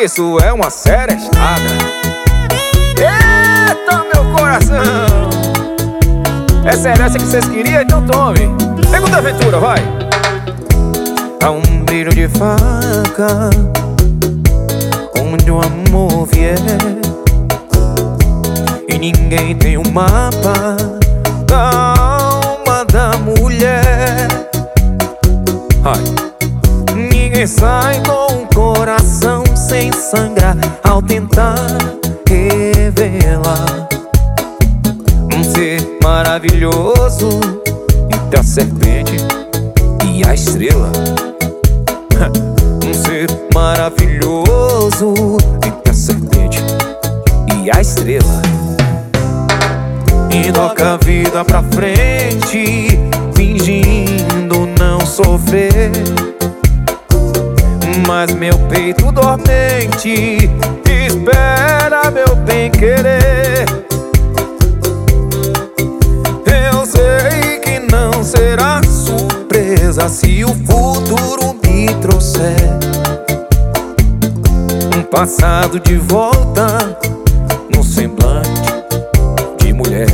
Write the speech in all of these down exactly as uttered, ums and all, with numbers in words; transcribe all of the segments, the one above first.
isso é uma serestada. Eita, meu coração! É sério essa que vocês queriam? Então tome. Segunda aventura, vai! Há um brilho de faca onde o amor vier, e ninguém tem um mapa da alma da mulher. Ai. Ninguém sai com o coração sem sangrar ao tentar revelar um ser maravilhoso entre a serpente e a estrela. Um ser maravilhoso entre a serpente e a estrela. E toca a vida pra frente, fingindo não sofrer, mas meu peito dormente espera meu bem-querer. Eu sei que não será surpresa se o futuro me trouxer um passado de volta no semblante de mulher.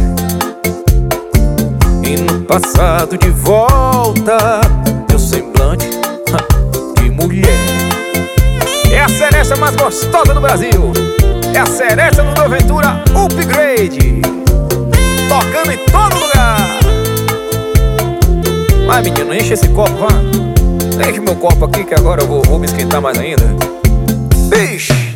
E no passado de volta meu semblante de mulher. É a seresta mais gostosa do Brasil. É a seresta do Noventura Upgrade, tocando em todo lugar. Vai, menino, enche esse copo, vá. Enche meu copo aqui que agora eu vou, vou me esquentar mais ainda. Vixe!